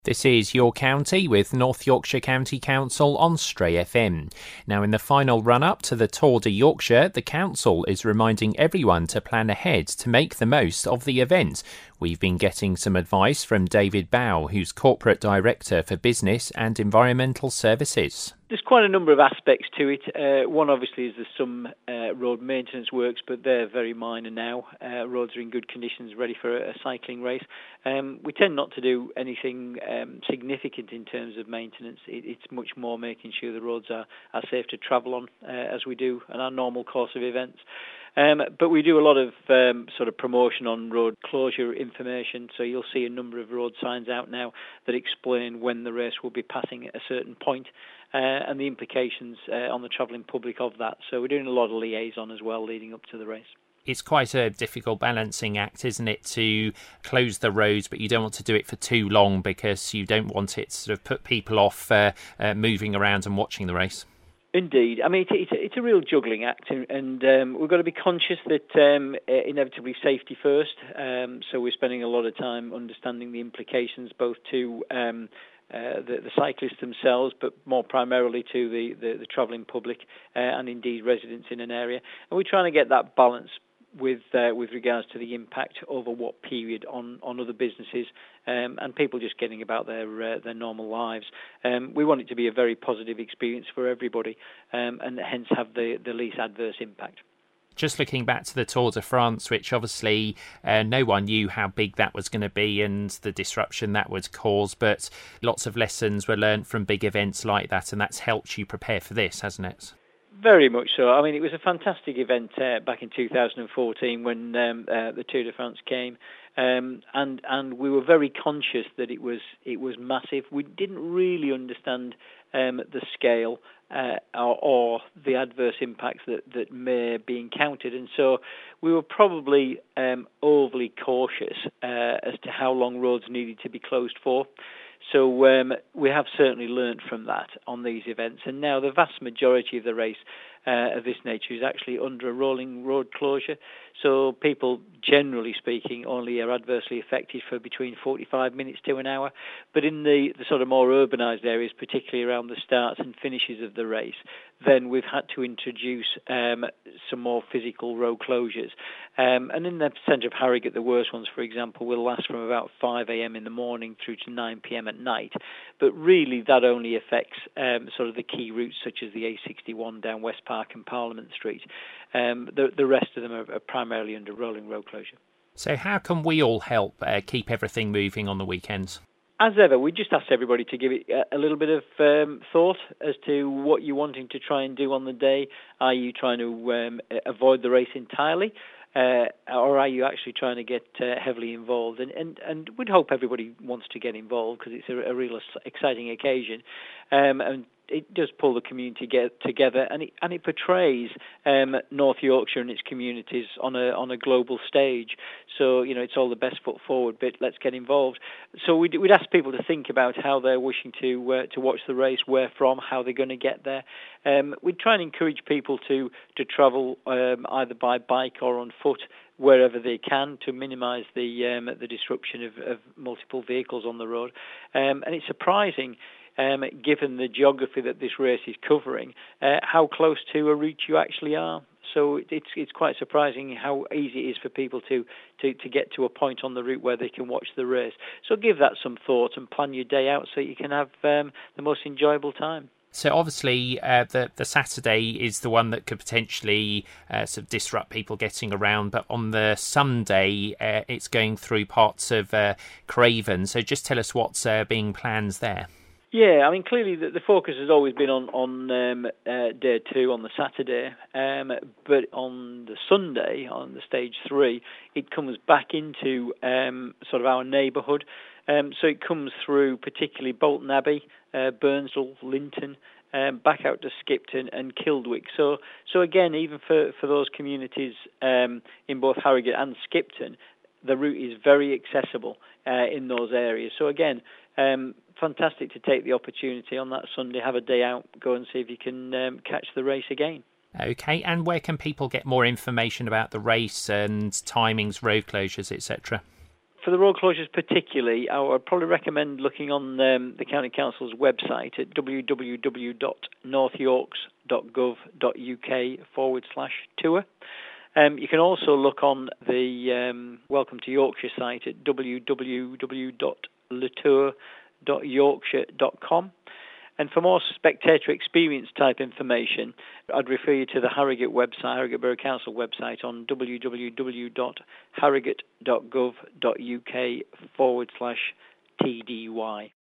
This is Your County with North Yorkshire County Council on Stray FM. Now, in the final run-up to the Tour de Yorkshire, the Council is reminding everyone to plan ahead to make the most of the event. We've been getting some advice from David Bow, who's Corporate Director for Business and Environmental Services. There's quite a number of aspects to it. One, obviously, is there's some road maintenance works, but they're very minor now. Roads are in good conditions, ready for a cycling race. We tend not to do anything significant in terms of maintenance. It's much more making sure the roads are safe to travel on, as we do in our normal course of events. But we do a lot of sort of promotion on road closure information, so you'll see a number of road signs out now that explain when the race will be passing at a certain point, and the implications on the travelling public of that. So we're doing a lot of liaison as well leading up to the race. It's quite a difficult balancing act, isn't it, to close the roads, but you don't want to do it for too long because you don't want it to sort of put people off moving around and watching the race. Indeed. I mean, it's a real juggling act, and we've got to be conscious that inevitably safety first. So we're spending a lot of time understanding the implications both to the cyclists themselves, but more primarily to the travelling public and indeed residents in an area. And we're trying to get that balance with regards to the impact over what period on other businesses and people just getting about their normal lives. We want it to be a very positive experience for everybody and hence have the least adverse impact. Just looking back to the Tour de France, which obviously no one knew how big that was going to be and the disruption that would cause, but lots of lessons were learnt from big events like that, and that's helped you prepare for this, hasn't it? Very much so. I mean, it was a fantastic event back in 2014 when the Tour de France came, and we were very conscious that it was massive. We didn't really understand the scale or the adverse impacts that may be encountered, and so we were probably overly cautious as to how long roads needed to be closed for. So we have certainly learnt from that on these events, and now the vast majority of the race of this nature is actually under a rolling road closure. So people, generally speaking, only are adversely affected for between 45 minutes to an hour. But in the sort of more urbanised areas, particularly around the starts and finishes of the race, then we've had to introduce some more physical road closures. And in the centre of Harrogate, the worst ones, for example, will last from about 5 a.m. in the morning through to 9 p.m. at night. But really, that only affects sort of the key routes, such as the A61 down West Park and Parliament Street. The rest of them are primarily under rolling road closure. So how can we all help keep everything moving on the weekends? As ever, we just ask everybody to give it a little bit of thought as to what you're wanting to try and do on the day. Are you trying to avoid the race entirely? Or are you actually trying to get heavily involved? And we'd hope everybody wants to get involved because it's a real exciting occasion. And it does pull the community together, and it portrays North Yorkshire and its communities on a global stage. So it's all the best foot forward. But let's get involved. So we'd ask people to think about how they're wishing to watch the race, where from, how they're going to get there. We'd try and encourage people to travel either by bike or on foot wherever they can to minimise the disruption of multiple vehicles on the road. And it's surprising, given the geography that this race is covering, how close to a route you actually are. So it's quite surprising how easy it is for people to get to a point on the route where they can watch the race. So give that some thought and plan your day out so you can have the most enjoyable time. So obviously the Saturday is the one that could potentially sort of disrupt people getting around, but on the Sunday it's going through parts of Craven. So just tell us what's being planned there. Yeah, I mean, clearly the focus has always been on day two, on the Saturday, but on the Sunday, on the stage 3, it comes back into sort of our neighbourhood. So it comes through particularly Bolton Abbey, Burnsall, Linton, back out to Skipton and Kildwick. So again, even for those communities in both Harrogate and Skipton, the route is very accessible in those areas. So again, fantastic to take the opportunity on that Sunday, have a day out, go and see if you can catch the race again. Okay, and where can people get more information about the race and timings, road closures, etc.? For the road closures particularly, I would probably recommend looking on the County Council's website at www.northyorks.gov.uk/tour. You can also look on the Welcome to Yorkshire site at www.latour.yorkshire.com. And for more spectator experience type information, I'd refer you to the Harrogate website, Harrogate Borough Council website on www.harrogate.gov.uk/TDY.